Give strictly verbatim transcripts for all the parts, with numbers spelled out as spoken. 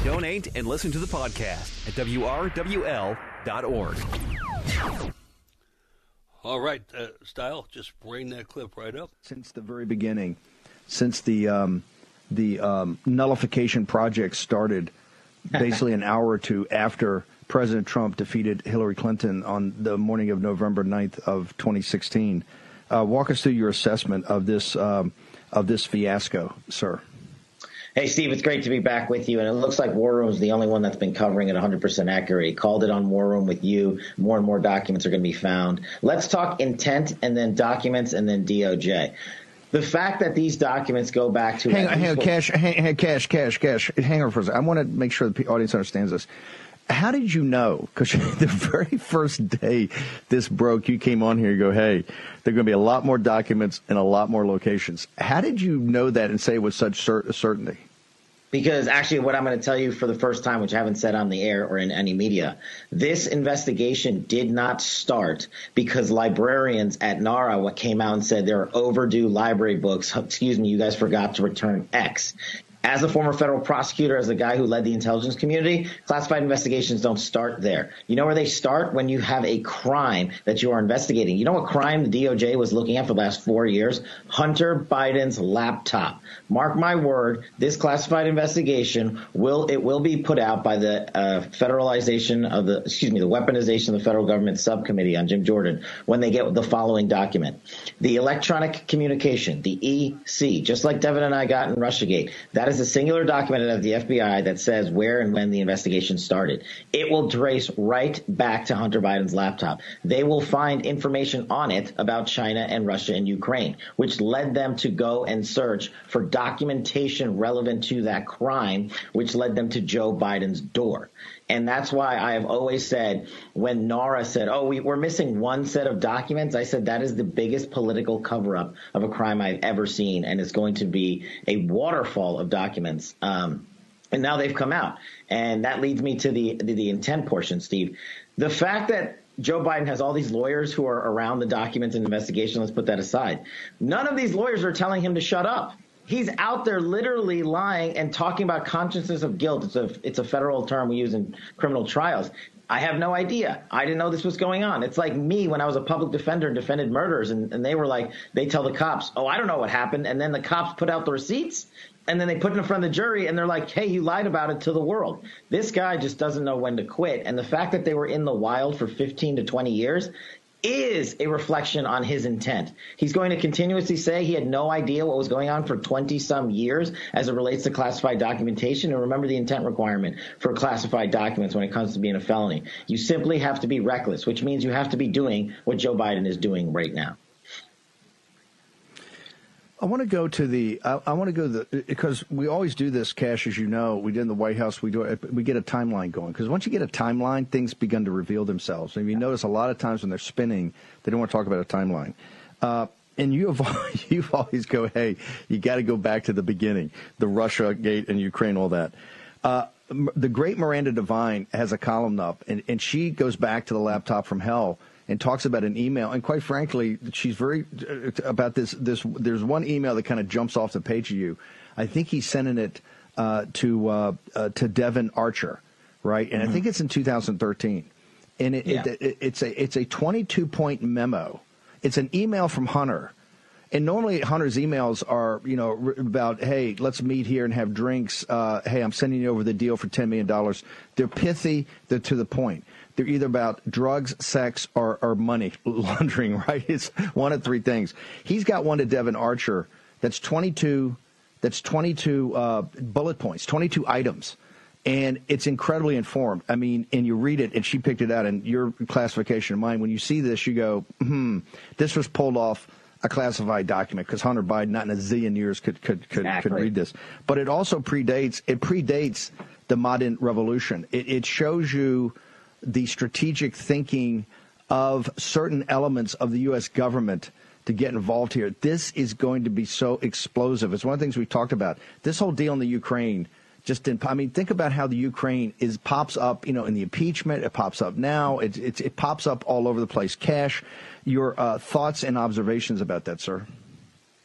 Donate and listen to the podcast at W R W L dot org. All right, uh, Style, just bring that clip right up. Since the very beginning, since the um, the um, nullification project started, basically an hour or two after President Trump defeated Hillary Clinton on the morning of November ninth of twenty sixteen, uh, walk us through your assessment of this um, of this fiasco, sir. Hey, Steve, it's great to be back with you. And it looks like War Room is the only one that's been covering it one hundred percent accurate. He called it on War Room with you. More and more documents are going to be found. Let's talk intent and then documents and then D O J. The fact that these documents go back to... Hang on, hang on, Cash, hang, hang, Cash, Cash, Cash. Hang on for a second. I want to make sure the audience understands this. How did you know? Because the very first day this broke, you came on here, you go, hey, there are going to be a lot more documents and a lot more locations. How did you know that and say it with such cer- certainty? Because actually what I'm going to tell you for the first time, which I haven't said on the air or in any media, this investigation did not start because librarians at NARA what came out and said there are overdue library books. Excuse me, you guys forgot to return X. As a former federal prosecutor, as a guy who led the intelligence community, classified investigations don't start there. You know where they start? When you have a crime that you are investigating. You know what crime the D O J was looking at for the last four years? Hunter Biden's laptop. Mark my word, this classified investigation will it will be put out by the uh, federalization of the excuse me the weaponization of the federal government subcommittee on Jim Jordan when they get the following document: the electronic communication, the E C, just like Devin and I got in Russiagate. That is a singular document of the F B I that says where and when the investigation started. It will trace right back to Hunter Biden's laptop. They will find information on it about China and Russia and Ukraine, which led them to go and search for documentation relevant to that crime, which led them to Joe Biden's door. And that's why I have always said when NARA said, oh, we, we're missing one set of documents, I said that is the biggest political cover-up of a crime I've ever seen. And it's going to be a waterfall of documents. Um, and now they've come out. And that leads me to the, the, the intent portion, Steve. The fact that Joe Biden has all these lawyers who are around the documents and investigation, let's put that aside. None of these lawyers are telling him to shut up. He's out there literally lying and talking about consciousness of guilt. It's a it's a federal term we use in criminal trials. I have no idea. I didn't know this was going on. It's like me when I was a public defender and defended murders, and, and they were like, they tell the cops, oh, I don't know what happened. And then the cops put out the receipts, and then they put it in front of the jury, and they're like, hey, you lied about it to the world. This guy just doesn't know when to quit. And the fact that they were in the wild for fifteen to twenty years is a reflection on his intent. He's going to continuously say he had no idea what was going on for twenty some years as it relates to classified documentation. And remember the intent requirement for classified documents when it comes to being a felony. You simply have to be reckless, which means you have to be doing what Joe Biden is doing right now. I want to go to the. I, I want to go to the because we always do this, Cash, as you know. We did in the White House. We do it. We get a timeline going because once you get a timeline, things begin to reveal themselves. And you notice a lot of times when they're spinning, they don't want to talk about a timeline. Uh, and you have you've always go, hey, you got to go back to the beginning, the Russia gate and Ukraine, all that. Uh, the great Miranda Devine has a column up, and, and she goes back to the laptop from hell and talks about an email. And quite frankly, she's very uh, about this. This there's one email that kind of jumps off the page of you. I think he's sending it uh, to uh, uh, to Devin Archer, right? And mm-hmm. I think it's in two thousand thirteen. And it, yeah. it, it, it's a it's a twenty-two point memo. It's an email from Hunter. And normally Hunter's emails are, you know, about, hey, let's meet here and have drinks. Uh, hey, I'm sending you over the deal for ten million dollars. They're pithy. They're to the point. They're either about drugs, sex, or, or money laundering, right? It's one of three things. He's got one to Devin Archer that's twenty-two, that's twenty-two uh, bullet points, twenty-two items, and it's incredibly informed. I mean, and you read it, and she picked it out, and your classification of mine, when you see this, you go, hmm, this was pulled off a classified document because Hunter Biden, not in a zillion years, could could could, exactly. could read this. But it also predates, it predates the modern revolution. It, it shows you the strategic thinking of certain elements of the U S government to get involved here. This is going to be so explosive. It's one of the things we talked about. This whole deal in the Ukraine just didn't. I mean, think about how the Ukraine is pops up, you know, in the impeachment. It pops up now. It it, it pops up all over the place. Cash, your uh, thoughts and observations about that, sir?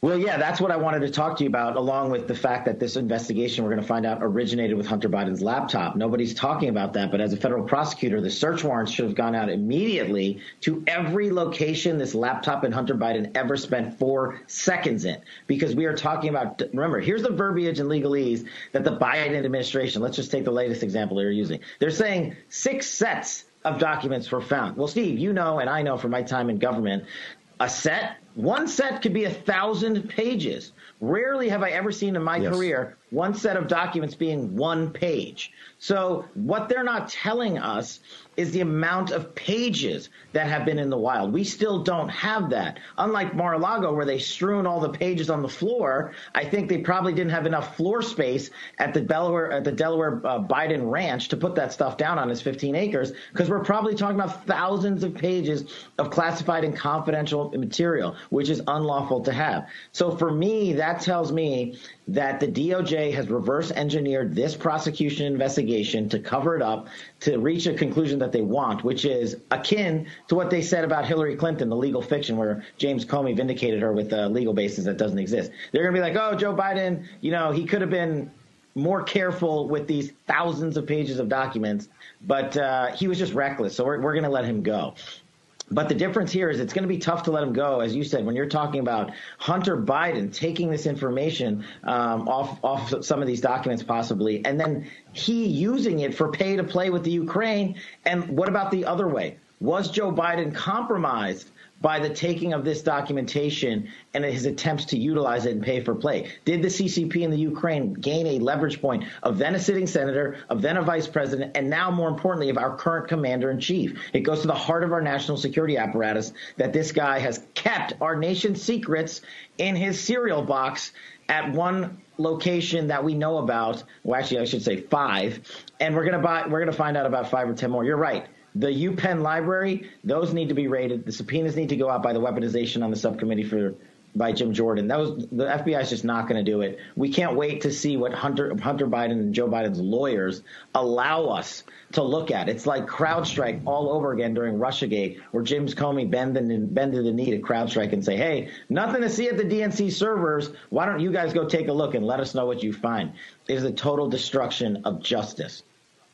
Well, yeah, that's what I wanted to talk to you about, along with the fact that this investigation, we're going to find out, originated with Hunter Biden's laptop. Nobody's talking about that. But as a federal prosecutor, the search warrants should have gone out immediately to every location this laptop and Hunter Biden ever spent four seconds in, because we are talking about, remember, here's the verbiage in legalese that the Biden administration, let's just take the latest example they're using. They're saying six sets of documents were found. Well, Steve, you know, and I know from my time in government, a set, one set could be a thousand pages. Rarely have I ever seen in my yes. career one set of documents being one page. So what they're not telling us is the amount of pages that have been in the wild. We still don't have that. Unlike Mar-a-Lago, where they strewn all the pages on the floor, I think they probably didn't have enough floor space at the Delaware, at the Delaware uh, Biden ranch to put that stuff down on his fifteen acres, because we're probably talking about thousands of pages of classified and confidential material, which is unlawful to have. So for me, that tells me that the D O J has reverse engineered this prosecution investigation to cover it up, to reach a conclusion that they want, which is akin to what they said about Hillary Clinton, the legal fiction where James Comey vindicated her with a legal basis that doesn't exist. They're going to be like, oh, Joe Biden, you know, he could have been more careful with these thousands of pages of documents, but uh, he was just reckless. So we're, we're going to let him go. But the difference here is it's going to be tough to let him go, as you said, when you're talking about Hunter Biden taking this information um, off, off some of these documents possibly, and then he using it for pay to play with the Ukraine. And what about the other way? Was Joe Biden compromised by the taking of this documentation and his attempts to utilize it and pay for play? Did the C C P in the Ukraine gain a leverage point of then a sitting senator, of then a vice president, and now, more importantly, of our current commander-in-chief? It goes to the heart of our national security apparatus that this guy has kept our nation's secrets in his cereal box at one location that we know about. Well, actually, I should say five. And we're going to buy, we're going to find out about five or ten more. You're right. The UPenn library, those need to be raided. The subpoenas need to go out by the weaponization on the subcommittee for by Jim Jordan. Those, the F B I is just not going to do it. We can't wait to see what Hunter Hunter Biden and Joe Biden's lawyers allow us to look at. It's like CrowdStrike all over again during Russiagate, where James Comey bended, bended the knee to CrowdStrike and say, hey, nothing to see at the D N C servers. Why don't you guys go take a look and let us know what you find? It is a total destruction of justice.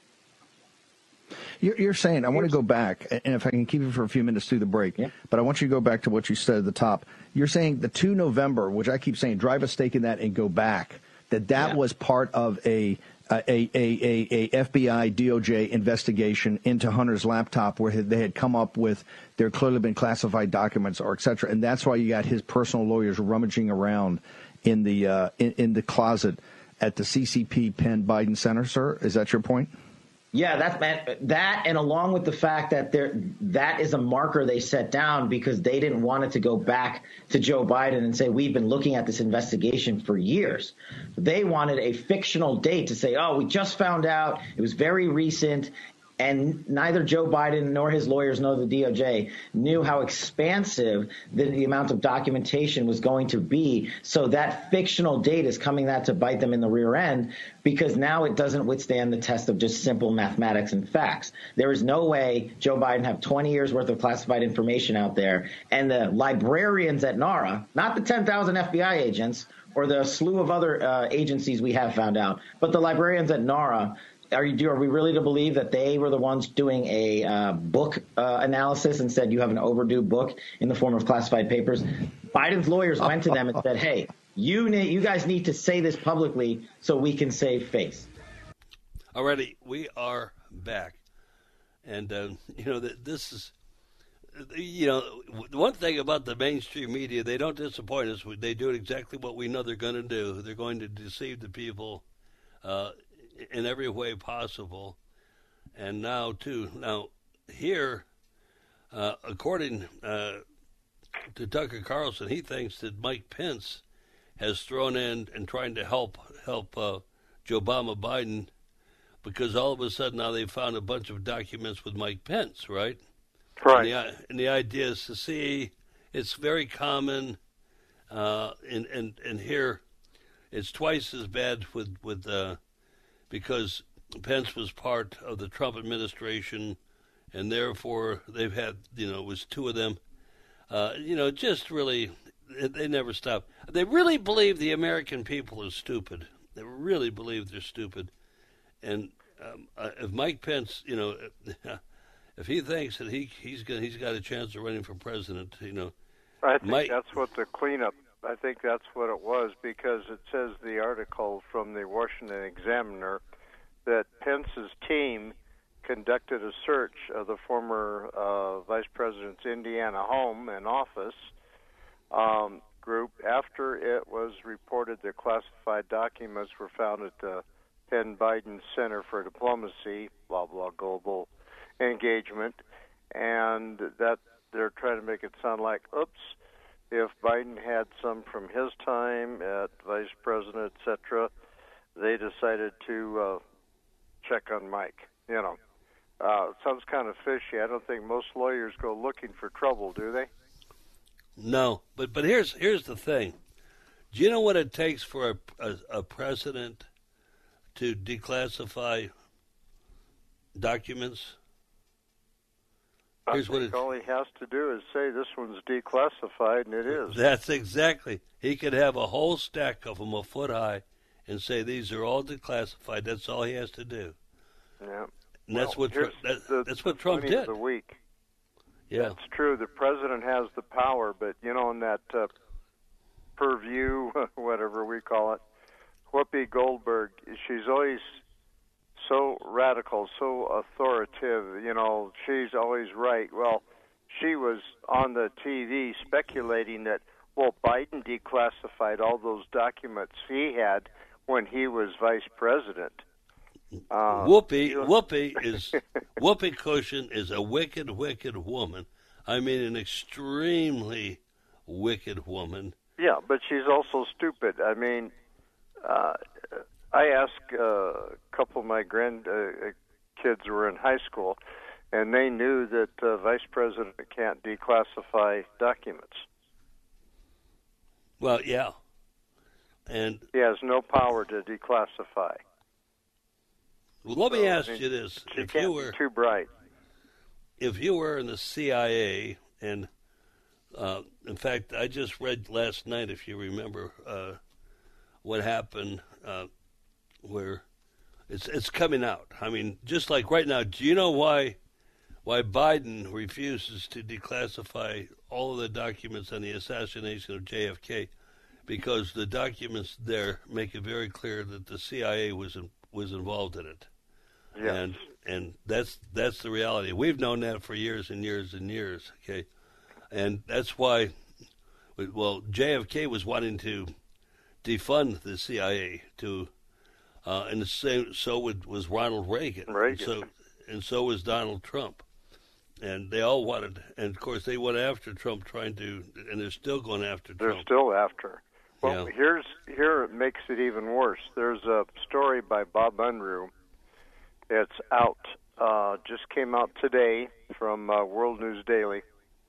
You're, you're saying, I want to go back, and if I can keep it for a few minutes through the break, yeah. but I want you to go back to what you said at the top. You're saying the two November, which I keep saying, drive a stake in that and go back, that that yeah. was part of a a, a, a a F B I D O J investigation into Hunter's laptop, where they had come up with there had clearly been classified documents or et cetera, and that's why you got his personal lawyers rummaging around in the uh, in, in the closet at the C C P Penn Biden Center, sir? Is that your point? Yeah, that's that, and along with the fact that there, that is a marker they set down because they didn't want it to go back to Joe Biden and say, we've been looking at this investigation for years. They wanted a fictional date to say, oh, we just found out, it was very recent. And neither Joe Biden nor his lawyers nor the D O J knew how expansive the, the amount of documentation was going to be. So that fictional date is coming that to bite them in the rear end, because now it doesn't withstand the test of just simple mathematics and facts. There is no way Joe Biden have twenty years worth of classified information out there, and the librarians at NARA, not the ten thousand F B I agents or the slew of other uh, agencies we have found out, but the librarians at NARA. Are you? Are we really to believe that they were the ones doing a uh, book uh, analysis and said you have an overdue book in the form of classified papers? Biden's lawyers went to them and said, "Hey, you need, you guys need to say this publicly so we can save face." Alrighty, we are back, and uh, you know that this is, you know, one thing about the mainstream media, they don't disappoint us. They do exactly what we know they're going to do. They're going to deceive the people. Uh, in every way possible. And now, too, now here, uh, according uh, to Tucker Carlson, he thinks that Mike Pence has thrown in and trying to help help uh, Joe Obama Biden, because all of a sudden now they've found a bunch of documents with Mike Pence, right? Right. And the, and the idea is to see, it's very common, uh, and, and, and here it's twice as bad with, with uh, because Pence was part of the Trump administration, and therefore they've had, you know, it was two of them. Uh, you know, just really they, they never stop. They really believe the American people are stupid. They really believe they're stupid. And um, uh, if Mike Pence, you know, if he thinks that he he's got he's got a chance of running for president, you know, I think Mike, that's what the cleanup. I think that's what it was, because it says the article from the Washington Examiner that Pence's team conducted a search of the former uh, vice president's Indiana home and office um, group after it was reported that classified documents were found at the Penn Biden Center for Diplomacy, blah, blah, global engagement, and that they're trying to make it sound like, oops, if Biden had some from his time at vice president, et cetera, they decided to uh, check on Mike. You know, uh, it sounds kind of fishy. I don't think most lawyers go looking for trouble, do they? No, but but here's here's the thing. Do you know what it takes for a, a, a president to declassify documents? Here's I what think it, all he has to do is say this one's declassified, and it is. That's exactly. He could have a whole stack of them a foot high and say these are all declassified. That's all he has to do. Yeah. And that's well, what Tr- that, the, that's what the Trump funny of did. The week. Yeah, it's true. The president has the power, but you know, in that uh, purview, whatever we call it, Whoopi Goldberg, she's always so radical, so authoritative. You know, she's always right. Well, she was on the T V speculating that, well, Biden declassified all those documents he had when he was vice president. Uh, Whoopi, you know. Whoopi is Whoopi Cushion is a wicked, wicked woman. I mean, an extremely wicked woman. Yeah, but she's also stupid. I mean, uh, I asked uh, a couple of my grand uh, kids who were in high school, and they knew that uh, vice president can't declassify documents. Well, yeah, and he has no power to declassify. Well, let me so, ask I mean, you this: she if can't you were be too bright, if you were in the C I A, and uh, in fact, I just read last night, if you remember, uh, what happened, uh, where it's it's coming out. I mean, just like right now, do you know why why Biden refuses to declassify all of the documents on the assassination of J F K? Because the documents there make it very clear that the C I A was in, was involved in it. yes. And and that's that's the reality. We've known that for years and years and years. Okay, and that's why, well, J F K was wanting to defund the C I A to, uh, and the same so would, was Ronald Reagan. Reagan. And so and so was Donald Trump, and they all wanted. And of course, they went after Trump, trying to, and they're still going after They're Trump. still after. Well, Yeah. here's here it makes it even worse. There's a story by Bob Unruh. It's out. Uh, just came out today from uh, World News Daily.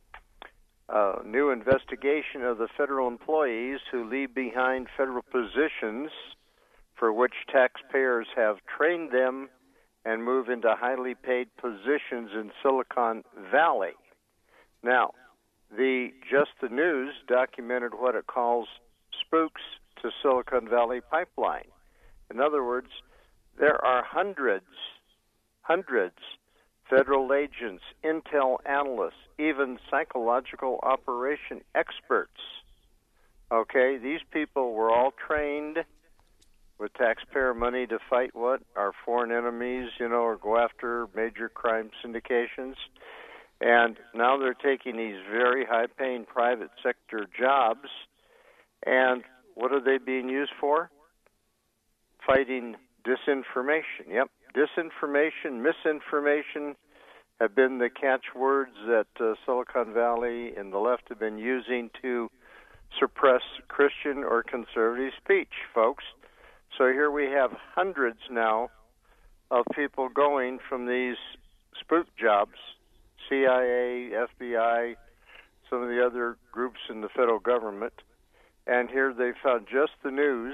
Uh, new investigation of the federal employees who leave behind federal positions for which taxpayers have trained them and move into highly paid positions in Silicon Valley. Now, the Just the News documented what it calls spooks to Silicon Valley pipeline. In other words, there are hundreds, hundreds federal agents, intel analysts, even psychological operation experts. Okay, these people were all trained with taxpayer money to fight what? Our foreign enemies, you know, or go after major crime syndications. And now they're taking these very high-paying private sector jobs, and what are they being used for? Fighting disinformation. Yep, disinformation, misinformation have been the catchwords that uh, Silicon Valley and the left have been using to suppress Christian or conservative speech, folks. So here we have hundreds now of people going from these spook jobs, C I A, F B I, some of the other groups in the federal government, and here they found Just the News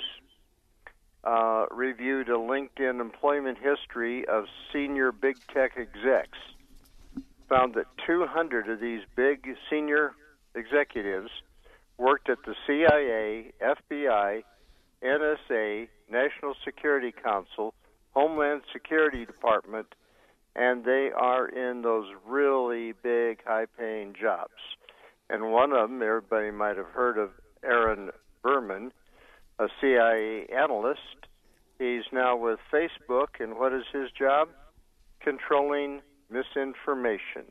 uh, reviewed a LinkedIn employment history of senior big tech execs, found that two hundred of these big senior executives worked at the C I A, F B I, N S A, National Security Council, Homeland Security Department, and they are in those really big, high-paying jobs. And one of them, everybody might have heard of Aaron Berman, a C I A analyst. He's now with Facebook, and what is his job? Controlling misinformation.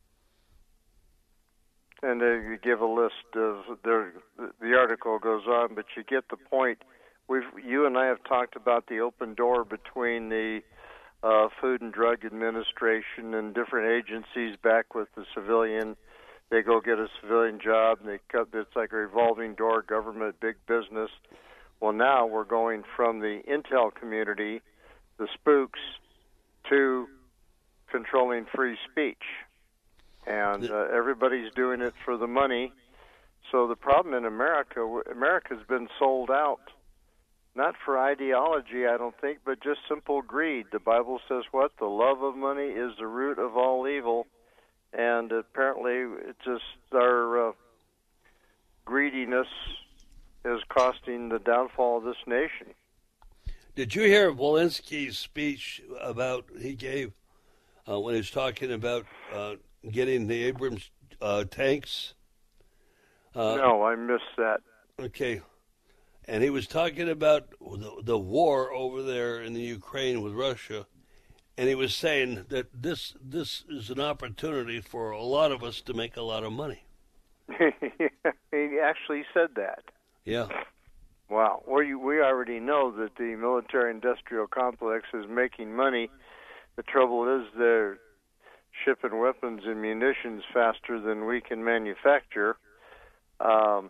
And uh, you give a list of the the article goes on, but you get the point. We've you and I have talked about the open door between the uh, Food and Drug Administration and different agencies back with the civilian. They go get a civilian job, and they cut. It's like a revolving door, government, big business. Well, now we're going from the intel community, the spooks, to controlling free speech. And uh, everybody's doing it for the money. So the problem in America, America's been sold out, not for ideology, I don't think, but just simple greed. The Bible says what? The love of money is the root of all evil. And apparently it's just our uh, greediness is costing the downfall of this nation. Did you hear Walensky's speech about he gave uh, when he was talking about uh, getting the Abrams uh, tanks? Uh, no, I missed that. Okay. And he was talking about the, the war over there in the Ukraine with Russia, and he was saying that this this is an opportunity for a lot of us to make a lot of money. He actually said that. Yeah. Wow. Well, you, we already know that the military-industrial complex is making money. The trouble is they're shipping weapons and munitions faster than we can manufacture. Um,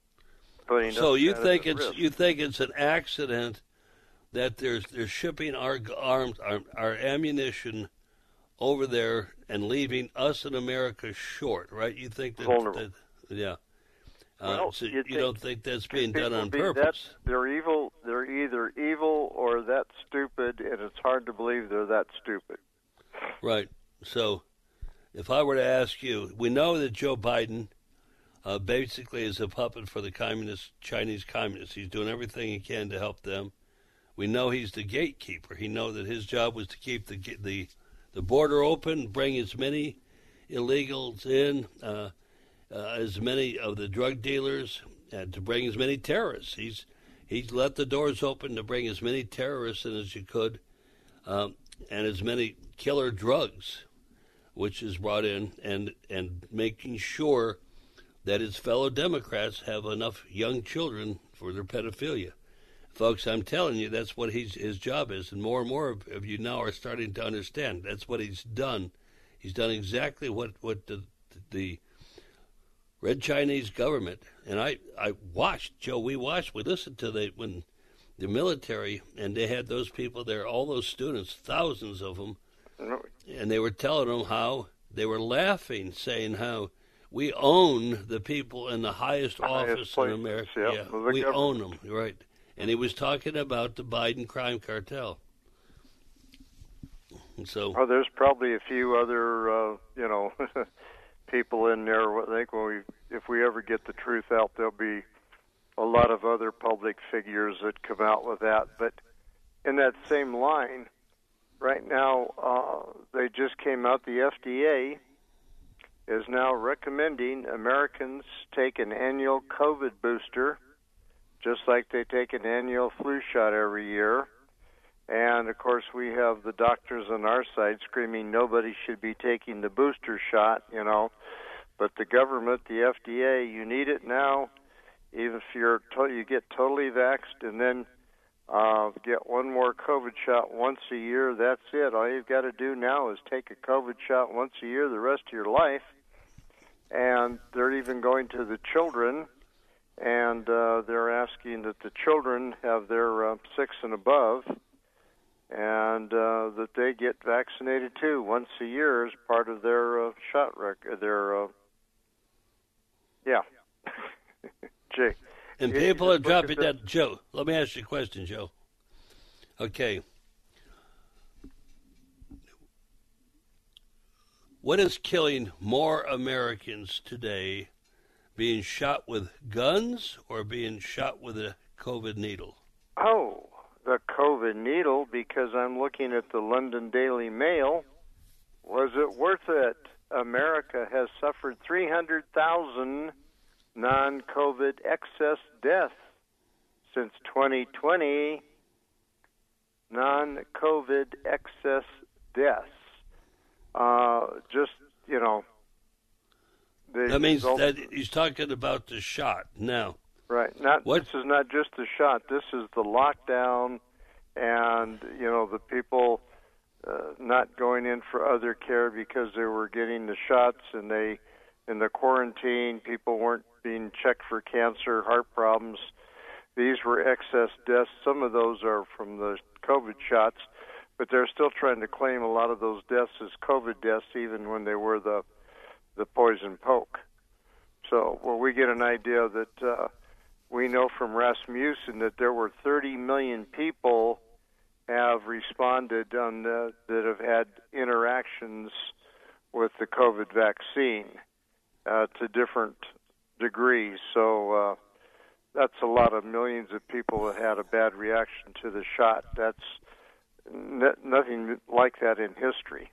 so you think it's risk. you think it's an accident that there's they're shipping our arms our, our ammunition over there and leaving us in America short, right? You think that, vulnerable? That, yeah. Well, uh, so you, you think, don't think that's being done on be, purpose? That's, they're evil. They're either evil or that stupid, and it's hard to believe they're that stupid. Right. So, if I were to ask you, we know that Joe Biden uh, basically is a puppet for the communist Chinese communists. He's doing everything he can to help them. We know he's the gatekeeper. He know that his job was to keep the the the border open, bring as many illegals in. Uh, Uh, as many of the drug dealers, and to bring as many terrorists. He's he's let the doors open to bring as many terrorists in as you could, um, and as many killer drugs, which is brought in, and and making sure that his fellow Democrats have enough young children for their pedophilia. Folks, I'm telling you, that's what he's, his job is, and more and more of, of you now are starting to understand. That's what he's done. He's done exactly what, what the the Red Chinese government, and I, I watched, Joe, we watched, we listened to the, when the military, and they had those people there, all those students, thousands of them, and they were telling them how, they were laughing, saying how we own the people in the highest, highest office places, in America. Yeah, yeah well, we government. own them, right. And he was talking about the Biden crime cartel. And so, oh, there's probably a few other, uh, you know... people in there. I think when we, if we ever get the truth out, there'll be a lot of other public figures that come out with that. But in that same line, right now, uh, they just came out. The F D A is now recommending Americans take an annual COVID booster, just like they take an annual flu shot every year. And, of course, we have the doctors on our side screaming nobody should be taking the booster shot, you know. But the government, the F D A, you need it now. Even if you're to- you get totally vaxxed and then uh, get one more COVID shot once a year, that's it. All you've got to do now is take a COVID shot once a year the rest of your life. And they're even going to the children, and uh, they're asking that the children have their uh, six and above, and uh, that they get vaccinated too once a year as part of their uh, shot record. Their uh, yeah, Jay. And people are dropping that. Joe, let me ask you a question, Joe. Okay, what is killing more Americans today being shot with guns or being shot with a COVID needle? Oh, the COVID needle, because I'm looking at the London Daily Mail. Was it worth it? America has suffered three hundred thousand non-COVID excess deaths since twenty twenty. Non-COVID excess deaths. Uh, just, you know. That means result- that he's talking about the shot now. Right. Not What? This is not just the shot. This is the lockdown, and you know the people uh, not going in for other care because they were getting the shots, and they in the quarantine people weren't being checked for cancer, heart problems. These were excess deaths. Some of those are from the COVID shots, but they're still trying to claim a lot of those deaths as COVID deaths, even when they were the the poison poke. So, well, we get an idea that. Uh, We know from Rasmussen that there were thirty million people have responded on the, that have had interactions with the COVID vaccine uh, to different degrees. So uh, that's a lot of millions of people that had a bad reaction to the shot. That's n- nothing like that in history.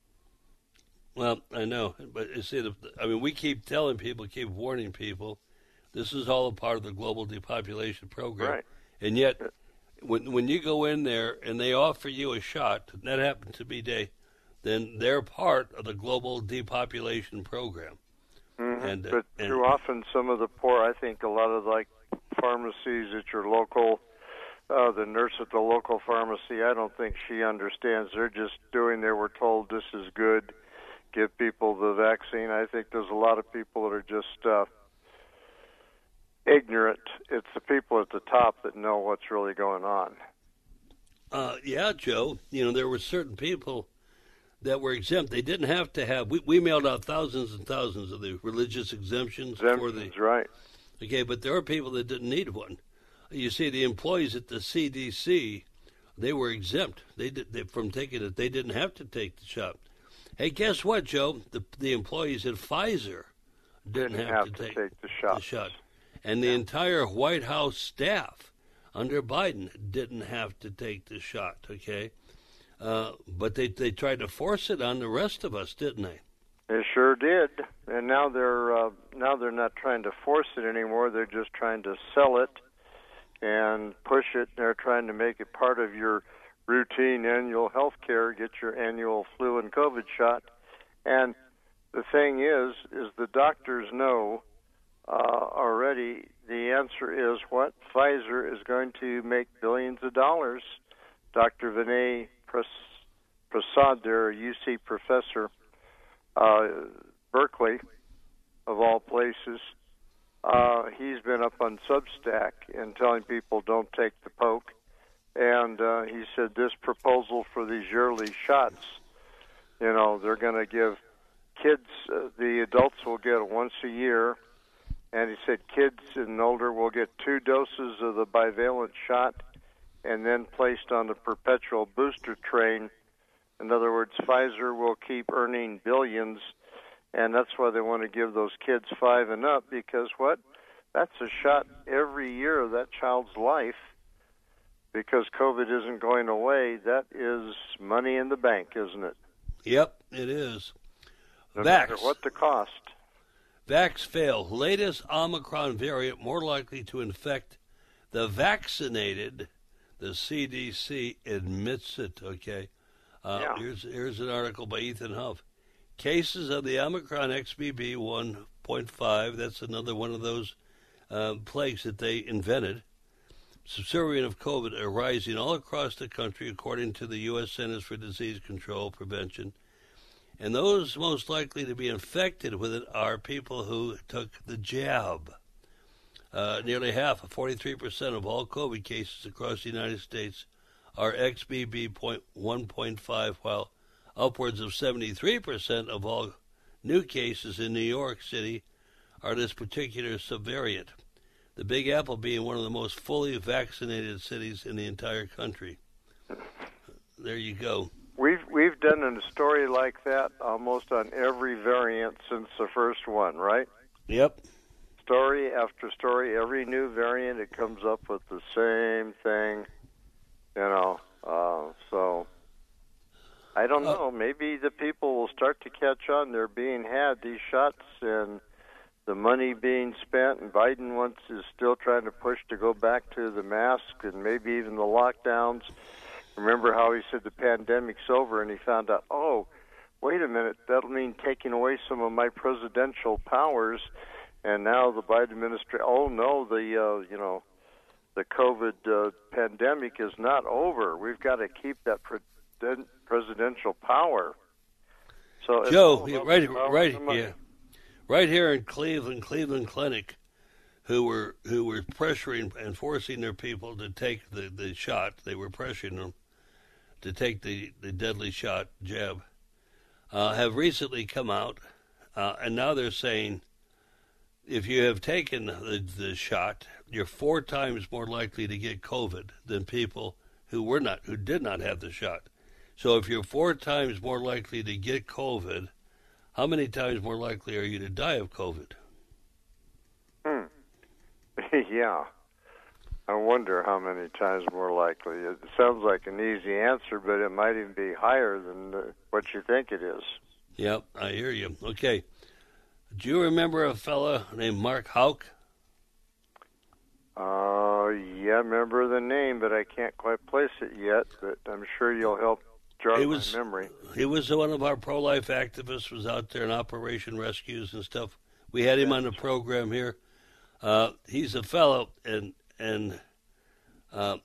Well, I know, but you see, the, I mean, we keep telling people, keep warning people. This is all a part of the global depopulation program. Right. And yet, when when you go in there and they offer you a shot, and that happened to be Day, then they're part of the global depopulation program. Mm-hmm. And, uh, but and, too often, some of the poor, I think a lot of like pharmacies at your local, uh, the nurse at the local pharmacy, I don't think she understands. They're just doing, they were told this is good, give people the vaccine. I think there's a lot of people that are just uh, ignorant. It's the people at the top that know what's really going on. Uh, yeah, Joe. You know, there were certain people that were exempt. They didn't have to have. We, we mailed out thousands and thousands of the religious exemptions, Exemptions, for the. right? Okay, but there are people that didn't need one. You see, the employees at the C D C, they were exempt. They did they, from taking it. They didn't have to take the shot. Hey, guess what, Joe? The the employees at Pfizer didn't, Didn't have, have to, to take, take the shot. the shot, and the entire White House staff under Biden didn't have to take the shot. Okay, uh, but they they tried to force it on the rest of us, didn't they? They sure did, and now they're uh, now they're not trying to force it anymore. They're just trying to sell it and push it. They're trying to make it part of your routine annual health care. Get your annual flu and COVID shot. And the thing is, is the doctors know uh, already. The answer is what? Pfizer is going to make billions of dollars. Doctor Vinay Prasad, their U C professor. Uh, Berkeley, of all places, uh, he's been up on Substack and telling people don't take the poke. And uh, he said this proposal for these yearly shots, you know, they're going to give kids, uh, the adults will get it once a year. And he said kids and older will get two doses of the bivalent shot and then placed on the perpetual booster train. In other words, Pfizer will keep earning billions, and that's why they want to give those kids five and up, because what? That's a shot every year of that child's life. Because COVID isn't going away, that is money in the bank, isn't it? Yep, it is. No Vax. matter what the cost. Vax fail. Latest Omicron variant more likely to infect the vaccinated. The C D C admits it, okay? Uh, Yeah. here's here's an article by Ethan Huff. Cases of the Omicron X B B one point five, that's another one of those uh, plagues that they invented, subvariant of COVID, are rising all across the country, according to the U S Centers for Disease Control Prevention. And those most likely to be infected with it are people who took the jab. Uh, nearly half, forty-three percent of all COVID cases across the United States are X B B one point five, while upwards of seventy-three percent of all new cases in New York City are this particular subvariant. The Big Apple being one of the most fully vaccinated cities in the entire country. There you go. We've we've done a story like that almost on every variant since the first one, right? Yep. story after story. Every new variant, it comes up with the same thing, you know. Uh, so I don't know. Maybe the people will start to catch on. They're being had, these shots, and the money being spent, and Biden wants is still trying to push to go back to the mask and maybe even the lockdowns. Remember how he said the pandemic's over, and he found out, oh, wait a minute, that'll mean taking away some of my presidential powers. And now the Biden administration, oh no, the uh, you know, the COVID uh, pandemic is not over. We've got to keep that pre- presidential power. So Joe, yeah, right, right, yeah, right here in Cleveland, Cleveland Clinic, who were who were pressuring and forcing their people to take the, the shot. They were pressuring them to take the, the deadly shot jab. Uh, have recently come out, uh, and now they're saying if you have taken the, the shot, you're four times more likely to get COVID than people who were not, who did not have the shot. So if you're four times more likely to get COVID, how many times more likely are you to die of COVID? Hmm. Yeah. I wonder how many times more likely. It sounds like an easy answer, but it might even be higher than uh, what you think it is. Yep, I hear you. Okay. Do you remember a fella named Mark Houck? Uh, yeah, I remember the name, but I can't quite place it yet, but I'm sure you'll help jog was, my memory. He was one of our pro-life activists, was out there in Operation Rescues and stuff. We had him on the program here. Uh, he's a fellow, and and uh,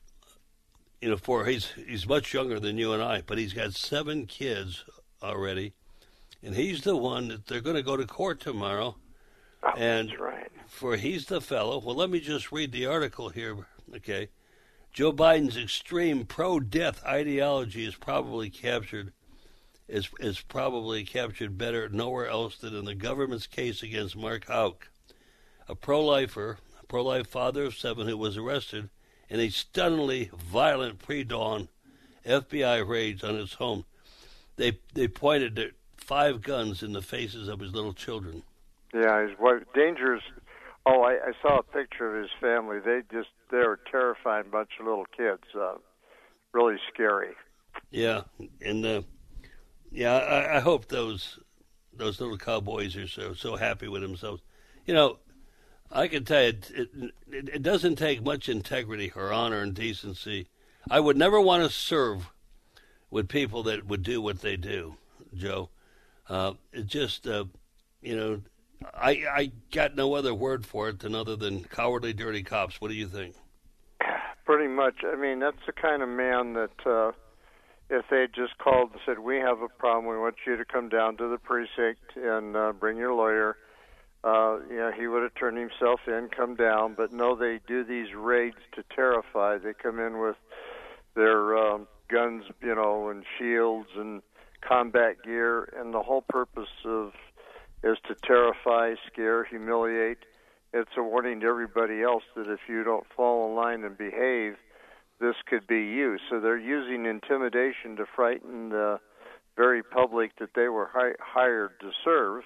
you know, for he's he's much younger than you and I, but he's got seven kids already, and he's the one that they're going to go to court tomorrow. Oh, and that's right. For he's the fellow. Well, let me just read the article here. Okay, Joe Biden's extreme pro-death ideology is probably captured is is probably captured better nowhere else than in the government's case against Mark Houck, a pro-lifer, a pro-life father of seven who was arrested in a stunningly violent pre-dawn F B I raids on his home. They they pointed their five guns in the faces of his little children. Yeah, his wife, dangerous. Oh, I, I saw a picture of his family. They just, they were a terrifying bunch of little kids. Uh, really scary. Yeah, and uh, yeah, I, I hope those those little cowboys are so so happy with themselves. You know, I can tell you, it, it, it doesn't take much integrity or honor and decency. I would never want to serve with people that would do what they do, Joe. Uh, it just, uh, you know, I I got no other word for it than other than cowardly, dirty cops. What do you think? Pretty much. I mean, that's the kind of man that uh, if they had just called and said, we have a problem, we want you to come down to the precinct and uh, bring your lawyer, uh, you know, he would have turned himself in, come down. But no, they do these raids to terrify. They come in with their um, guns, you know, and shields and combat gear, and the whole purpose of is to terrify, scare, humiliate. It's a warning to everybody else that if you don't fall in line and behave, this could be you. So they're using intimidation to frighten the very public that they were hi- hired to serve,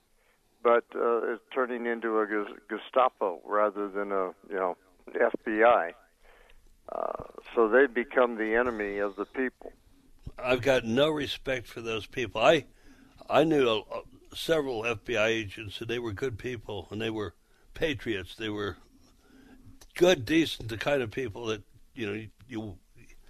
but uh, it's turning into a Gestapo rather than a, you know, F B I. Uh, so they become the enemy of the people. I've got no respect for those people. I I knew a, a, several F B I agents, and they were good people, and they were patriots. They were good, decent, the kind of people that you know you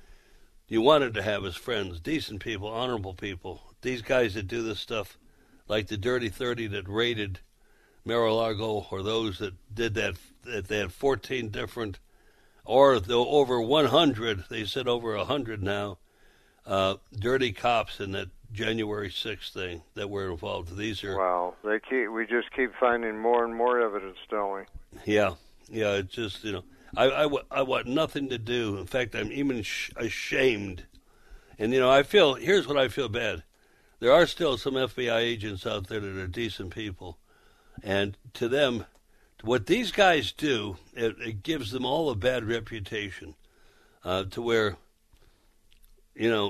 you wanted to have as friends. Decent people, honorable people. These guys that do this stuff, like the Dirty thirty that raided Mar-a-Lago, or those that did that, that they had fourteen different, or the over one hundred. They said over one hundred now. Uh, dirty cops in that January sixth thing that were involved. These are wow. They keep. We just keep finding more and more evidence, don't we? Yeah, yeah. It's just you know, I, I, w- I want nothing to do. In fact, I'm even sh- ashamed. And you know, I feel. Here's what I feel bad. There are still some F B I agents out there that are decent people, and to them, what these guys do, it, it gives them all a bad reputation, uh, to where. You know,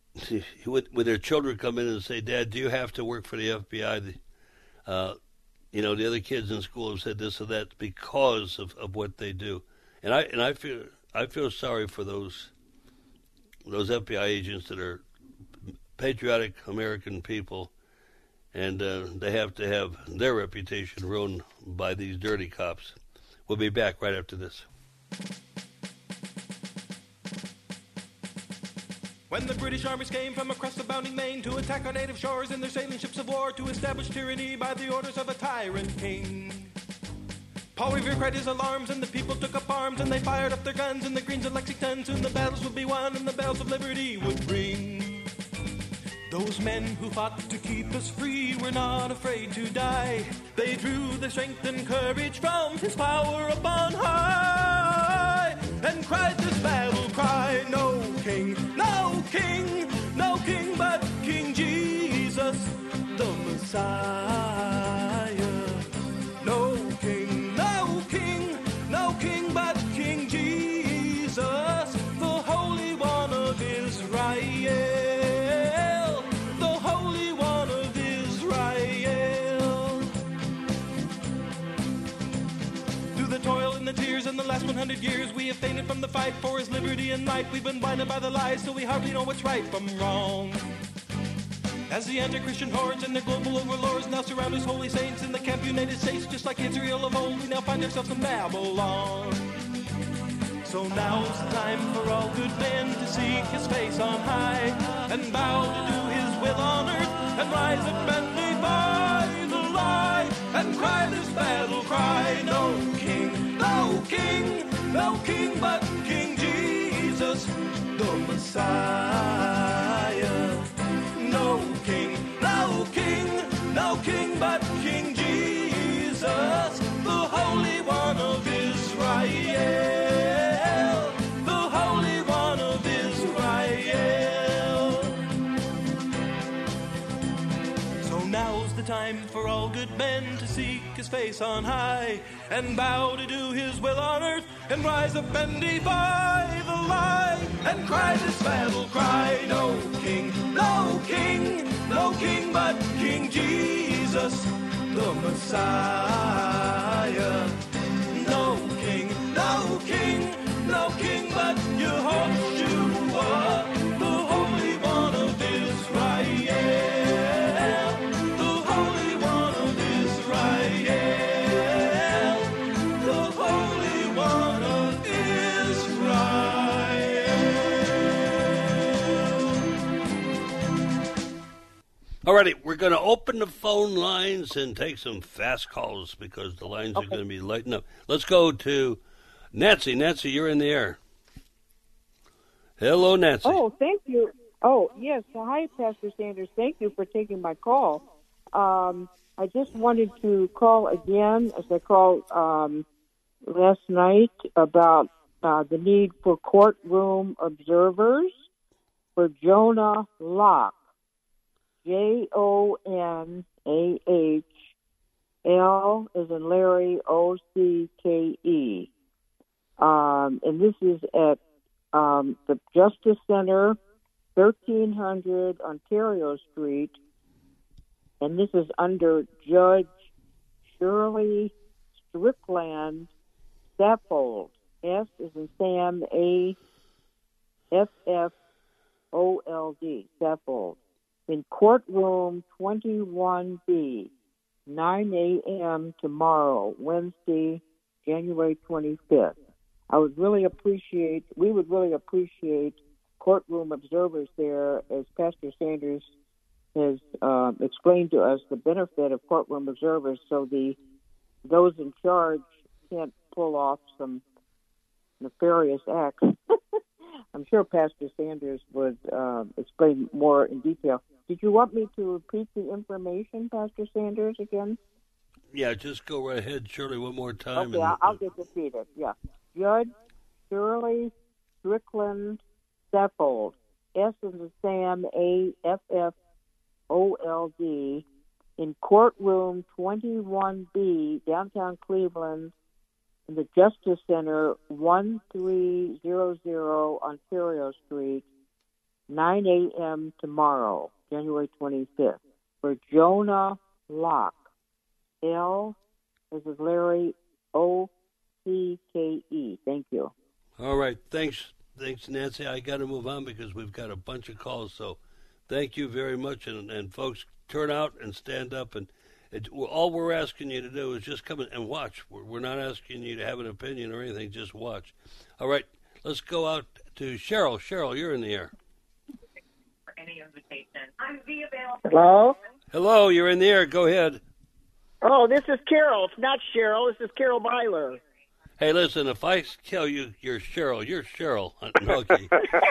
when their children come in and say, Dad, do you have to work for the F B I? Uh, you know, the other kids in school have said this or that because of, of what they do. And I and I feel I feel sorry for those those F B I agents that are patriotic American people, and uh, they have to have their reputation ruined by these dirty cops. We'll be back right after this. When the British armies came from across the bounding main to attack our native shores in their sailing ships of war to establish tyranny by the orders of a tyrant king. Paul Revere cried his alarms and the people took up arms and they fired up their guns in the Greens of Lexington. Soon the battles would be won and the bells of liberty would ring. Those men who fought to keep us free were not afraid to die. They drew their strength and courage from his power upon high and cried this battle cry, no king, no king, no king but King Jesus, the Messiah. No king, no king, no king but King Jesus, the Holy One of Israel, the Holy One of Israel. Through the toil and the tears and the last one hundred years, we have fainted from the fight for his liberty and might. We've been blinded by the lies, so we hardly know what's right from wrong. As the anti-Christian hordes and their global overlords now surround his holy saints in the camp United States, just like Israel of old, we now find ourselves in Babylon. So now's the time for all good men to seek his face on high and bow to do his will on earth and rise up and defy the lie and cry this battle cry, no king, no king, no king but King Jesus, the Messiah. No king, no king, no king but King Jesus, the Holy One of Israel, the Holy One of Israel. So now's the time for all good men to seek his face on high and bow to do his will on earth and rise up and defy the lie and cry this battle cry, no king, no king, no king but King Jesus, the Messiah. No king, no king, no king but Yehoshua, the Holy One of Israel, the Holy One of Israel, the Holy One of Israel. Alrighty, we're going to open the phone lines and take some fast calls because the lines Okay. are going to be lighting up. Let's go to Nancy. Nancy, you're in the air. Hello, Nancy. Oh, thank you. Oh, yes. Hi, Pastor Sanders. Thank you for taking my call. Um, I just wanted to call again, as I called um, last night, about uh, the need for courtroom observers for Jonah Locke. J O N A H L as in Larry, O C K E. Um, and this is at um, the Justice Center, thirteen hundred Ontario Street. And this is under Judge Shirley Strickland Saffold. S is in Sam, A F F O L D, Saffold. In courtroom twenty-one B, nine a.m. tomorrow, Wednesday, January twenty-fifth. I would really appreciate, we would really appreciate courtroom observers there, as Pastor Sanders has uh, explained to us the benefit of courtroom observers, so the those in charge can't pull off some nefarious acts. I'm sure Pastor Sanders would uh, explain more in detail. Did you want me to repeat the information, Pastor Sanders, again? Yeah, just go right ahead, Shirley, one more time. Okay, and, I'll, I'll just repeat it. Yeah. Judge Shirley Strickland Saffold, S is in Sam, A F F O L D, in courtroom twenty-one B, downtown Cleveland, in the Justice Center, one three zero zero Ontario Street, nine a.m. tomorrow, January twenty-fifth, for Jonah Locke. L, this is Larry, O C K E. Thank you. All right. Thanks, thanks, Nancy. I got to move on because we've got a bunch of calls. So thank you very much. And, and folks, turn out and stand up. And it, all we're asking you to do is just come in and watch. We're, we're not asking you to have an opinion or anything. Just watch. All right. Let's go out to Cheryl. Cheryl, you're in the air. For any invitation. I'm be available. Hello? Hello, you're in the air. Go ahead. Oh, this is Carol. It's not Cheryl. This is Carol Byler. Hey, listen, if I tell you you're Cheryl, you're Cheryl. Okay.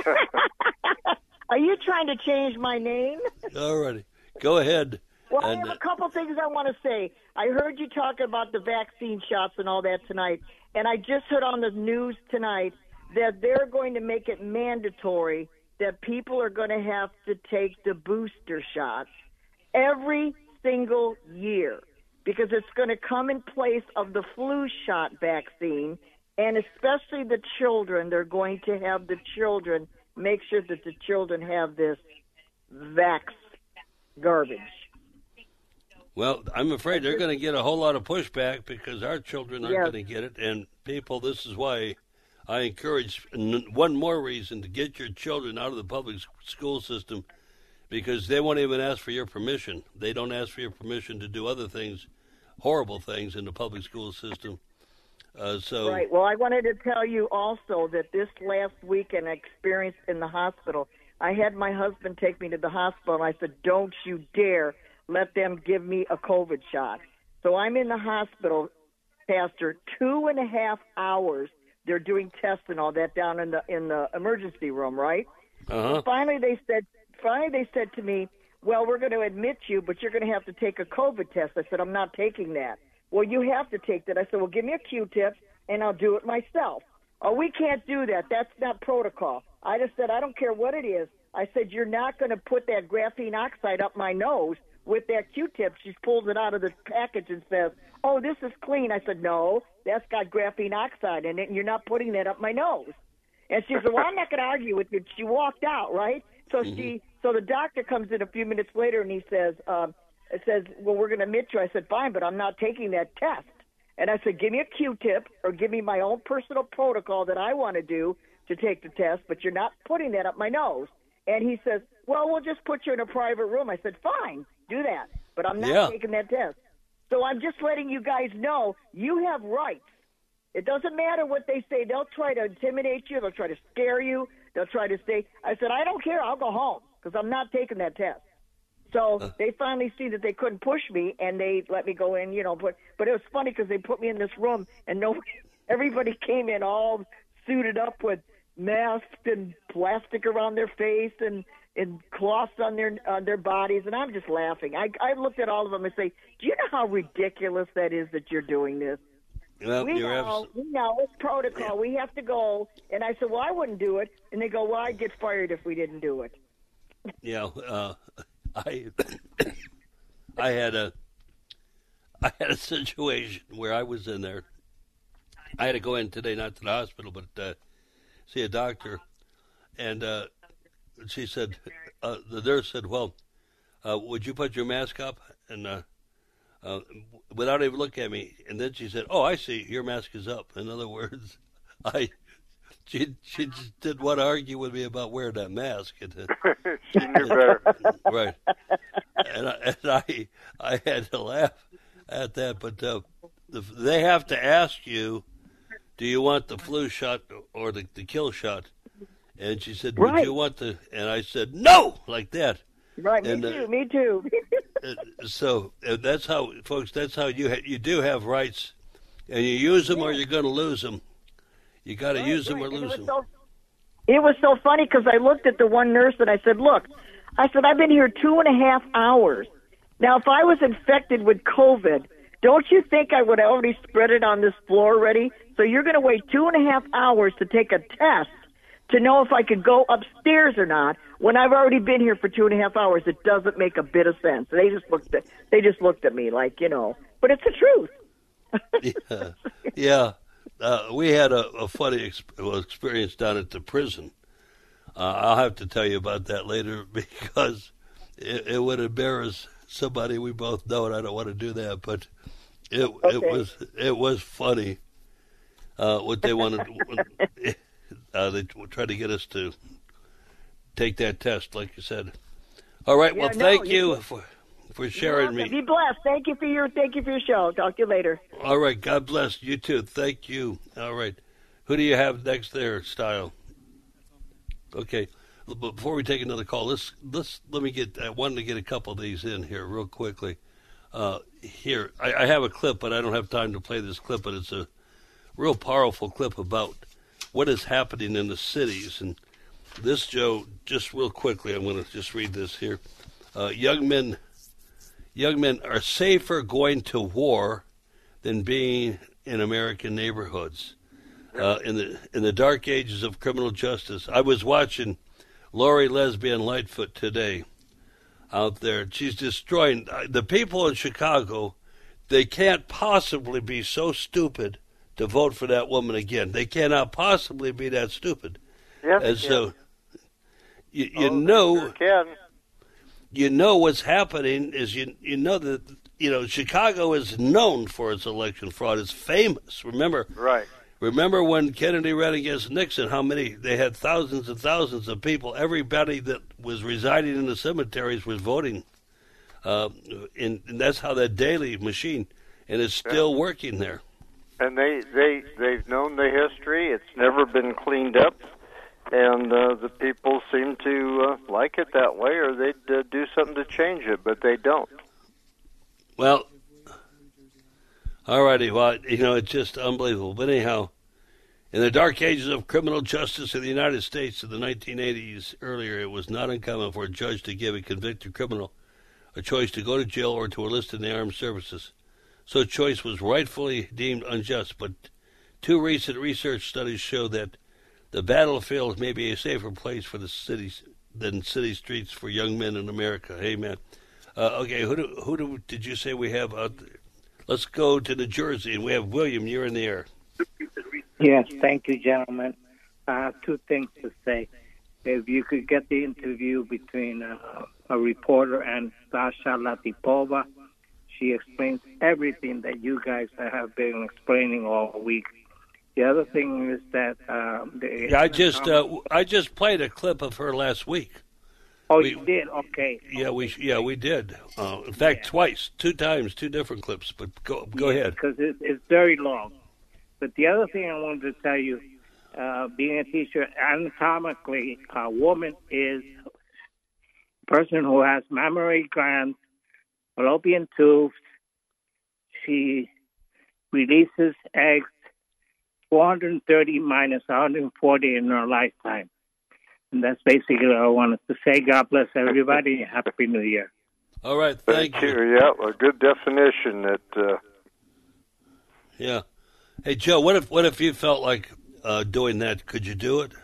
Are you trying to change my name? All righty. Go ahead. Well, and, I have a couple things I want to say. I heard you talking about the vaccine shots and all that tonight, and I just heard on the news tonight that they're going to make it mandatory that people are going to have to take the booster shots every single year because it's going to come in place of the flu shot vaccine, and especially the children, they're going to have the children make sure that the children have this vax garbage. Well, I'm afraid they're going to get a whole lot of pushback because our children aren't Yes. going to get it. And people, this is why I encourage n- one more reason to get your children out of the public s- school system, because they won't even ask for your permission. They don't ask for your permission to do other things, horrible things in the public school system. Uh, so Right. Well, I wanted to tell you also that this last weekend I experienced in the hospital, I had my husband take me to the hospital, and I said, don't you dare let them give me a COVID shot. So I'm in the hospital, Pastor, two and a half hours. They're doing tests and all that down in the in the emergency room, right? uh-huh. Finally, they said. Finally, they said to me, "Well, we're going to admit you, but you're going to have to take a COVID test." I said, "I'm not taking that." "Well, you have to take that." I said, "Well, give me a Q-tip, and I'll do it myself." "Oh, we can't do that. That's not protocol." I just said, "I don't care what it is." I said, "You're not going to put that graphene oxide up my nose with that Q-tip." She pulls it out of the package and says, "Oh, this is clean." I said, "No, that's got graphene oxide in it, and you're not putting that up my nose." And she said, "Well, I'm not going to argue with you." She walked out, right? So mm-hmm. she, so the doctor comes in a few minutes later, and he says, um, "It says, well, we're going to admit you." I said, "Fine, but I'm not taking that test." And I said, "Give me a Q-tip or give me my own personal protocol that I want to do to take the test, but you're not putting that up my nose." And he says, "Well, we'll just put you in a private room." I said, "Fine, do that, but I'm not Yeah. taking that test." So I'm just letting you guys know you have rights. It doesn't matter what they say. They'll try to intimidate you. They'll try to scare you. They'll try to say, I said, "I don't care. I'll go home because I'm not taking that test." So uh. they finally see that they couldn't push me, and they let me go in, you know. But but it was funny because they put me in this room, and nobody, everybody came in all suited up with masks and plastic around their face and, and cloths on their on their bodies, and I'm just laughing. I, I looked at all of them and say, "Do you know how ridiculous that is that you're doing this?" Well, we you're know, abs- we know, it's protocol. We have to go. And I said, "Well, I wouldn't do it." And they go, "Well, I'd get fired if we didn't do it." Yeah, uh, I I had a I had a situation where I was in there. I had to go in today, not to the hospital, but uh, see a doctor, and uh, she said, uh, the nurse said, "Well, uh, would you put your mask up?" And uh, uh, without even looking at me, and then she said, "Oh, I see, your mask is up." In other words, I. She she just didn't want to argue with me about wearing that mask. And, uh, she knew better. Right. And I, and I I had to laugh at that. But uh, the, they have to ask you, do you want the flu shot or the, the kill shot? And she said, would right. you want the... And I said, no, like that. Right, and, me too, uh, me too. So uh, that's how, folks, that's how you ha- you do have rights. And you use them yeah. or you're going to lose them. You got to right, use them right. or lose them. So, it was so funny because I looked at the one nurse and I said, "Look," I said, "I've been here two and a half hours. Now, if I was infected with COVID, don't you think I would have already spread it on this floor already? So you're going to wait two and a half hours to take a test to know if I could go upstairs or not when I've already been here for two and a half hours? It doesn't make a bit of sense." They just looked at they just looked at me like, you know, but it's the truth. yeah, yeah. Uh, we had a, a funny exp- experience down at the prison. Uh, I'll have to tell you about that later because it, it would embarrass somebody we both know, and I don't want to do that. But It Okay. it was it was funny. Uh, what they wanted, uh, they tried to get us to take that test, like you said. All right. Yeah, well, no, thank you- you for for sharing You're welcome. me. Be blessed. Thank you for your thank you for your show. Talk to you later. All right. God bless you too. Thank you. All right. Who do you have next there, Style? Okay. But before we take another call, let's let's let me get. I wanted to get a couple of these in here real quickly. Uh, here, I, I have a clip, but I don't have time to play this clip. But it's a real powerful clip about what is happening in the cities. And this, Joe, just real quickly, I'm going to just read this here. Uh, young men, young men are safer going to war than being in American neighborhoods. Uh, in the in the dark ages of criminal justice, I was watching Lori Lesbian Lightfoot today out there. She's destroying the people in Chicago. They can't possibly be so stupid to vote for that woman again. They cannot possibly be that stupid. Yes, And yes. so you, you Oh, they know sure can. you know what's happening is you you know that you know Chicago is known for its election fraud. It's famous. Remember, Right. Remember when Kennedy ran against Nixon, how many, they had thousands and thousands of people. Everybody that was residing in the cemeteries was voting. Uh, and, and that's how that Daley machine, and it's still working there. And they, they, they've known the history. It's never been cleaned up. And uh, the people seem to uh, like it that way, or they'd uh, do something to change it, but they don't. Well, all righty. Well, you know, it's just unbelievable. But anyhow, in the dark ages of criminal justice in the United States in the nineteen eighties, earlier, it was not uncommon for a judge to give a convicted criminal a choice to go to jail or to enlist in the armed services. So choice was rightfully deemed unjust. But two recent research studies show that the battlefield may be a safer place for the cities than city streets for young men in America. Amen. Uh, okay, who do, who do, did you say we have out there? Let's go to New Jersey, and we have William. You're in the air. Yes, thank you, gentlemen. I have two things to say. If you could get the interview between uh, a reporter and Sasha Latipova, she explains everything that you guys have been explaining all week. The other thing is that um, the, Yeah, I just uh, I just played a clip of her last week. oh, we- you did, okay. Yeah, we yeah we did. Uh, in fact, twice, two times, two different clips. But go go Yeah, ahead. because it, it's very long. But the other thing I wanted to tell you, uh, being a teacher, anatomically, a woman is a person who has mammary glands, fallopian tubes. She releases eggs four hundred thirty minus one hundred forty in her lifetime. And that's basically what I wanted to say. God bless everybody. Happy New Year. All right, thank, Thank you. you. Yeah, a good definition. That uh, Yeah. Hey Joe, what if what if you felt like uh, doing that? Could you do it?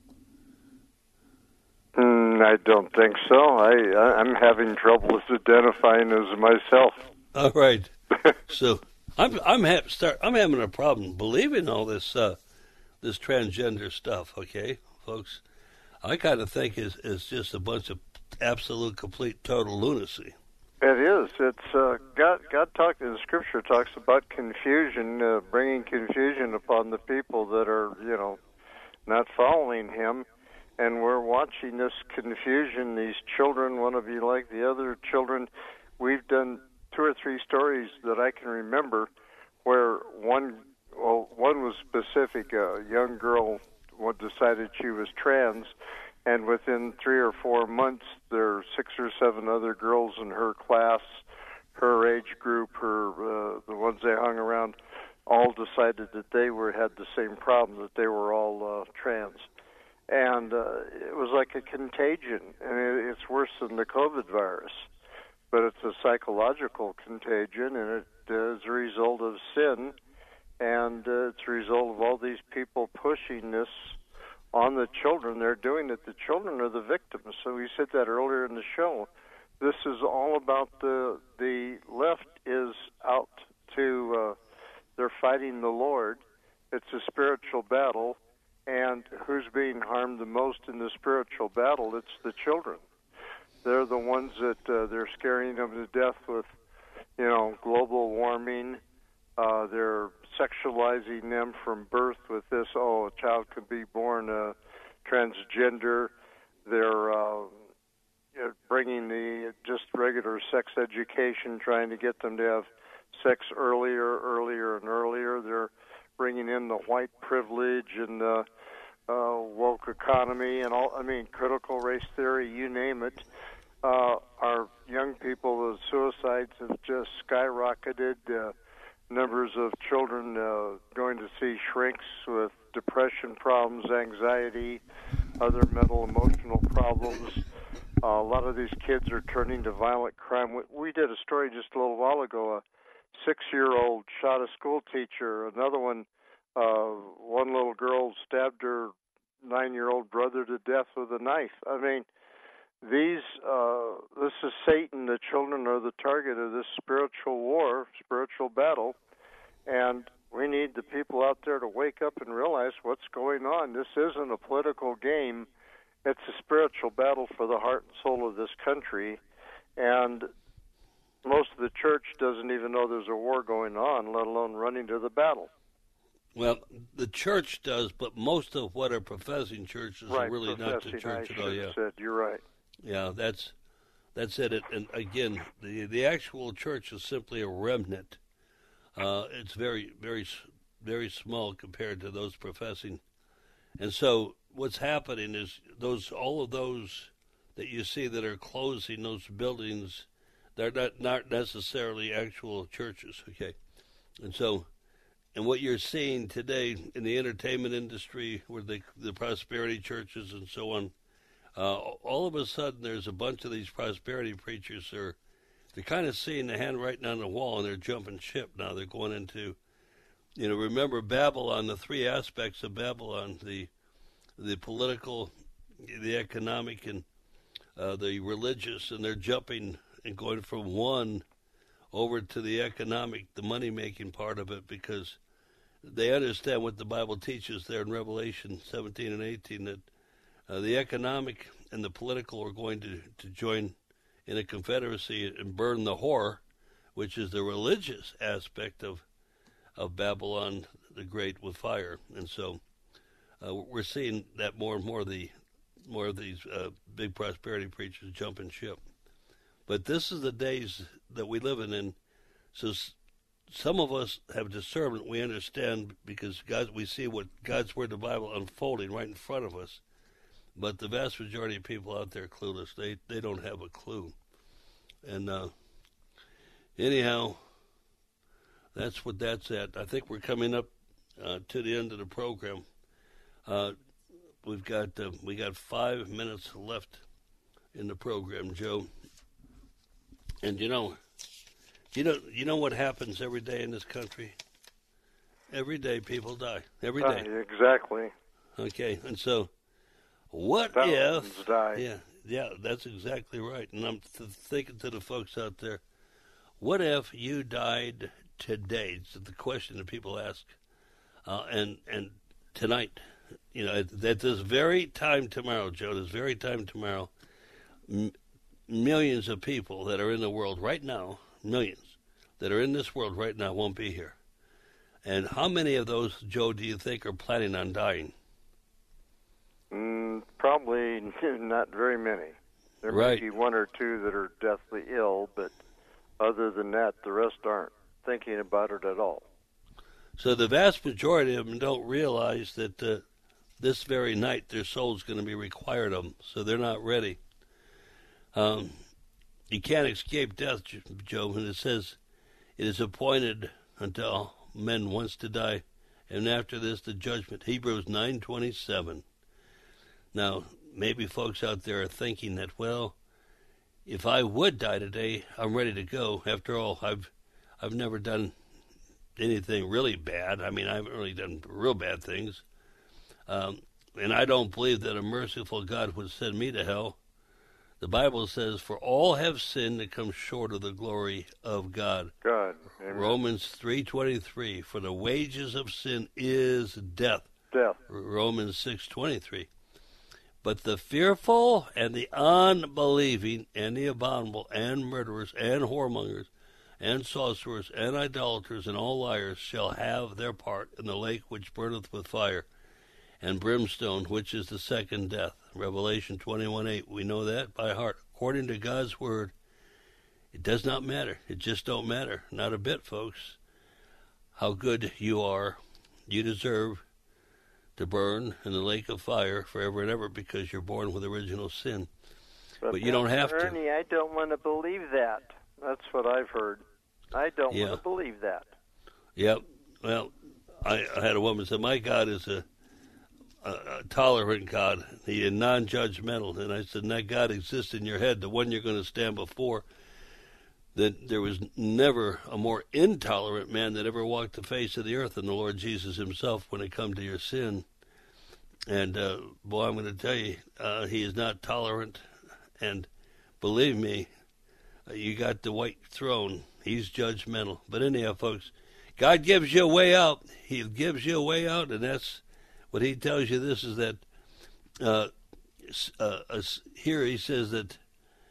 mm, I don't think so. I, I I'm having trouble with identifying as myself. All right. So I'm I'm ha- start I'm having a problem believing all this uh, this transgender stuff. Okay, folks, I kind of think is is just a bunch of absolute, complete, total lunacy. It is. It's uh, God. God talk in Scripture talks about confusion, uh, bringing confusion upon the people that are, you know, not following Him, and we're watching this confusion. These children, one of you like the other children. We've done two or three stories that I can remember where one, well, one was specific. A young girl decided she was trans. And within three or four months, there are six or seven other girls in her class, her age group, her uh, the ones they hung around, all decided that they were had the same problem, that they were all uh, trans. And uh, it was like a contagion, and it, it's worse than the COVID virus. But it's a psychological contagion, and it is a result of sin, and uh, it's a result of all these people pushing this on the children. They're doing it. The children are the victims. So we said that earlier in the show. This is all about the the left is out to, uh, they're fighting the Lord. It's a spiritual battle. And who's being harmed the most in the spiritual battle? It's the children. They're the ones that uh, they're scaring them to death with, you know, global warming Uh, they're sexualizing them from birth with this, oh, a child could be born uh, transgender. They're uh, bringing the just regular sex education, trying to get them to have sex earlier, earlier, and earlier. They're bringing in the white privilege and the uh, woke economy and all, I mean, critical race theory, you name it. Uh, our young people, the suicides have just skyrocketed. Uh, numbers of children uh, going to see shrinks with depression problems, anxiety, other mental, emotional problems. Uh, a lot of these kids are turning to violent crime. We, we did a story just a little while ago. A six-year-old shot a school teacher. Another one, uh, one little girl stabbed her nine-year-old brother to death with a knife. I mean, these, uh, this is Satan. The children are the target of this spiritual war, spiritual battle, and we need the people out there to wake up and realize what's going on. This isn't a political game. It's a spiritual battle for the heart and soul of this country, and most of the church doesn't even know there's a war going on, let alone running to the battle. Well, the church does, but most of what are professing churches right, are really not the church at all. Yeah, said, you're right. Yeah, that's that's it. And again, the the actual church is simply a remnant. Uh, it's very, very, very small compared to those professing. And so, what's happening is those all of those that you see that are closing those buildings, they're not not necessarily actual churches. Okay, and so. And what you're seeing today in the entertainment industry, where the the prosperity churches and so on, uh, all of a sudden there's a bunch of these prosperity preachers that are they're kind of seeing the handwriting on the wall, and they're jumping ship now. They're going into, you know, remember Babylon, the three aspects of Babylon: the the political, the economic, and uh, the religious, and they're jumping and going from one over to the economic, the money-making part of it, because they understand what the Bible teaches there in Revelation seventeen and eighteen, that uh, the economic and the political are going to, to join in a confederacy and burn the whore, which is the religious aspect of of Babylon the Great, with fire. And so uh, we're seeing that more and more, the more of these uh, big prosperity preachers jumping ship. But this is the days that we live in, and so some of us have discernment. We understand because God, we see what God's Word, the Bible, unfolding right in front of us. But the vast majority of people out there are clueless. They they don't have a clue. And uh, anyhow, that's what that's at. I think we're coming up uh, to the end of the program. Uh, we've got uh, we got five minutes left in the program, Joe. And you know, you know, you know what happens every day in this country? Every day people die. Every day. Uh, exactly. Okay, and so what Thousands if? Die. Yeah, yeah, that's exactly right. And I'm th- thinking to the folks out there, what if you died today? It's the question that people ask. Uh, and and tonight, you know, at, at this very time tomorrow, Joe, this very time tomorrow. M- Millions of people that are in the world right now, millions that are in this world right now won't be here. And how many of those, Joe, do you think are planning on dying? Mm, probably not very many. There right. may be one or two that are deathly ill, but other than that, the rest aren't thinking about it at all. So the vast majority of them don't realize that uh, this very night their soul's going to be required of them, so they're not ready. Um, you can't escape death, Joe, and it says it is appointed unto all men once to die, and after this the judgment. Hebrews nine twenty-seven. Now, maybe folks out there are thinking that, well, if I would die today, I'm ready to go. After all, I've I've never done anything really bad. I mean, I haven't really done real bad things, um, and I don't believe that a merciful God would send me to hell. The Bible says, for all have sinned and come short of the glory of God. God. Amen. Romans three twenty-three, for the wages of sin is death. Death. Romans six twenty-three. But the fearful and the unbelieving and the abominable and murderers and whoremongers and sorcerers, and idolaters, and all liars shall have their part in the lake which burneth with fire and brimstone, which is the second death. Revelation twenty-one eight. We know that by heart. According to God's word, it does not matter. It just don't matter. Not a bit, folks. How good you are. You deserve to burn in the lake of fire forever and ever because you're born with original sin. But, but you don't have Ernie, to. Ernie, I don't want to believe that. That's what I've heard. I don't Yeah. want to believe that. Yep. Well, I, I had a woman say, my God is a, a, a tolerant God. He is non-judgmental. And I said, that God exists in your head, the one you're going to stand before. That there was never a more intolerant man that ever walked the face of the earth than the Lord Jesus himself when it come to your sin. And, uh, boy, I'm going to tell you, uh, he is not tolerant. And believe me, uh, you got the white throne. He's judgmental. But anyhow, folks, God gives you a way out. He gives you a way out, and that's what he tells you. This is that uh, uh, uh, here he says that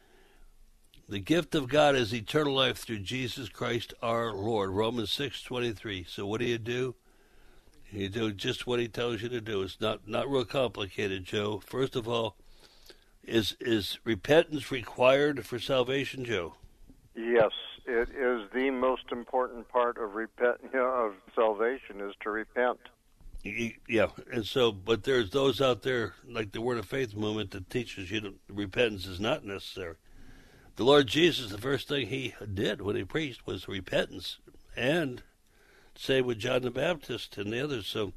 the gift of God is eternal life through Jesus Christ our Lord. Romans six twenty-three. So what do you do? You do just what he tells you to do. It's not, not real complicated, Joe. First of all, is is repentance required for salvation, Joe? Yes, it is the most important part of repent you know, of salvation is to repent. Yeah, and so, but there's those out there, like the Word of Faith movement, that teaches you that repentance is not necessary. The Lord Jesus, the first thing he did when he preached was repentance, and same with John the Baptist and the others. So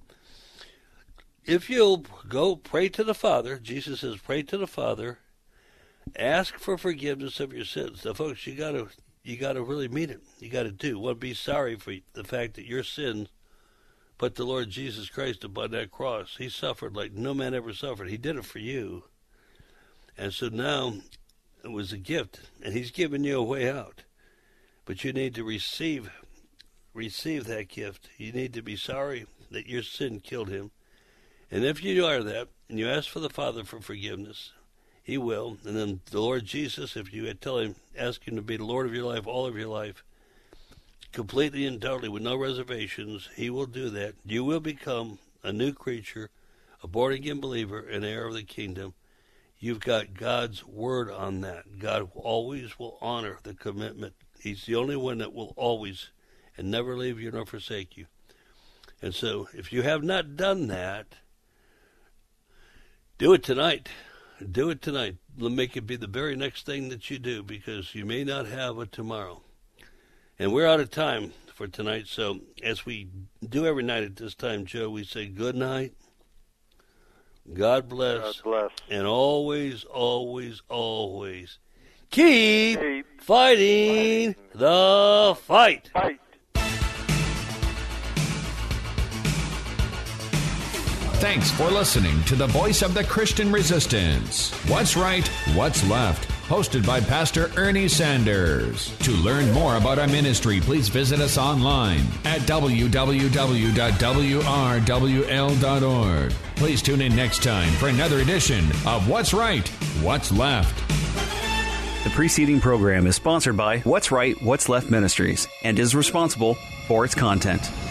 if you'll go pray to the Father, Jesus says, pray to the Father, ask for forgiveness of your sins. Now, folks, you gotta you gotta really mean it. You gotta do. Well, be sorry for the fact that your sin put the Lord Jesus Christ upon that cross. He suffered like no man ever suffered. He did it for you, and so now it was a gift, and he's given you a way out. But you need to receive receive that gift. You need to be sorry that your sin killed him. And if you are that, and you ask for the Father for forgiveness, he will. And then the Lord Jesus, if you tell him, ask him to be the Lord of your life, all of your life, completely and totally with no reservations, he will do that. You will become a new creature, a born-again believer, an heir of the kingdom. You've got God's word on that. God always will honor the commitment. He's the only one that will always and never leave you nor forsake you. And so if you have not done that, do it tonight. Do it tonight. Make it be the very next thing that you do, because you may not have a tomorrow. And we're out of time for tonight, so as we do every night at this time, Joe, we say good night. God bless. God bless. And always, always, always keep, keep fighting, fighting the fight. Fight. Thanks for listening to the Voice of the Christian Resistance. What's Right, What's Left? Hosted by Pastor Ernie Sanders. To learn more about our ministry, please visit us online at w w w dot w r w l dot org. Please tune in next time for another edition of What's Right, What's Left. The preceding program is sponsored by What's Right, What's Left Ministries and is responsible for its content.